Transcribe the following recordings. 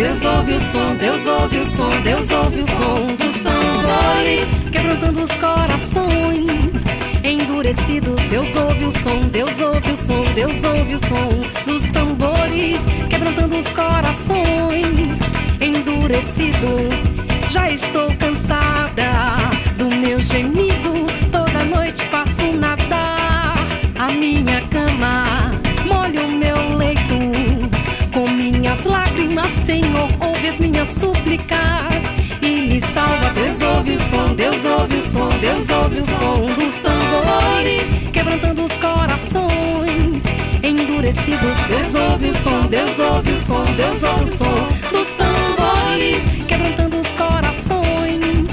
Deus ouve o som, Deus ouve o som, Deus ouve o som dos tambores, quebrantando os corações endurecidos. Deus ouve o som, Deus ouve o som, Deus ouve o som dos tambores, quebrantando os corações endurecidos. Já estou cansada do meu gemido, toda noite faço nadar a minha cama, molho o meu leito com minhas lágrimas. Senhor, ouve as minhas súplicas e me salva. Deus ouve o som, Deus ouve o som, Deus ouve o som dos tambores, quebrantando os corações endurecidos. Deus ouve o som, Deus ouve o som, Deus ouve o som dos tambores, quebrantando os corações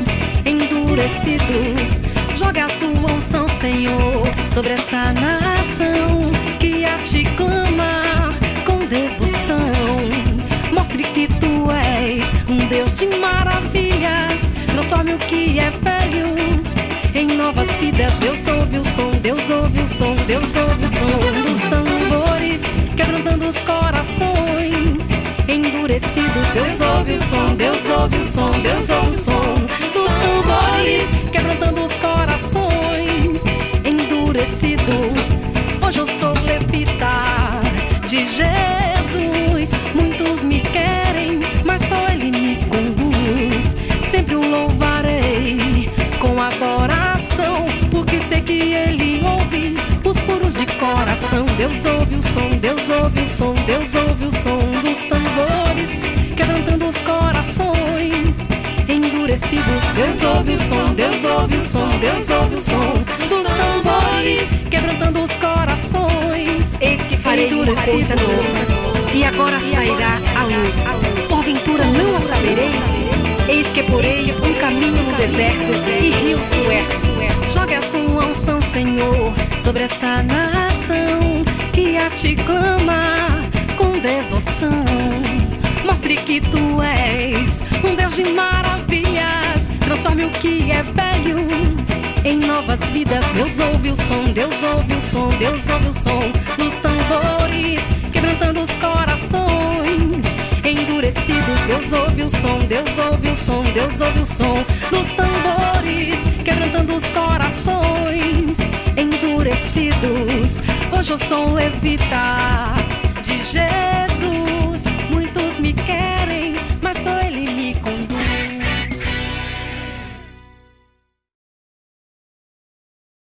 endurecidos. Joga a tua unção, Senhor, sobre esta nação que a ti clama com devoção. Mostre que tu és um Deus de maravilhas, transforme o que é velho em novas vidas. Deus ouve o som, Deus ouve o som, Deus ouve o som dos tambores, quebrantando os corações endurecidos. Deus ouve o som, Deus ouve o som, Deus ouve o som dos tambores, quebrantando os corações endurecidos. Hoje eu sou levita de Jesus, muitos me querem, mas só Ele me conduz. Sempre o louvarei com adoração, porque sei que Ele ouve os puros de coração. Deus ouve o som, Deus ouve o som, Deus ouve o som dos tambores, quebrantando os corações endurecidos. Deus ouve o som, Deus ouve o som, Deus ouve o som dos tambores, quebrantando os corações. Eis que farei uma coisa nova, e agora sairá a luz. Porventura não a sabereis? Eis que porei um caminho no deserto e rios no ermo. Joga a tua unção, Senhor, sobre esta nação que a ti clama com devoção. Mostre que tu és um Deus de maravilhas, transforme o que é velho em novas vidas. Deus ouve o som, Deus ouve o som, Deus ouve o som dos tambores, quebrantando os corações endurecidos. Deus ouve o som, Deus ouve o som, Deus ouve o som dos tambores, quebrantando os corações endurecidos. Hoje eu sou levita de Jesus.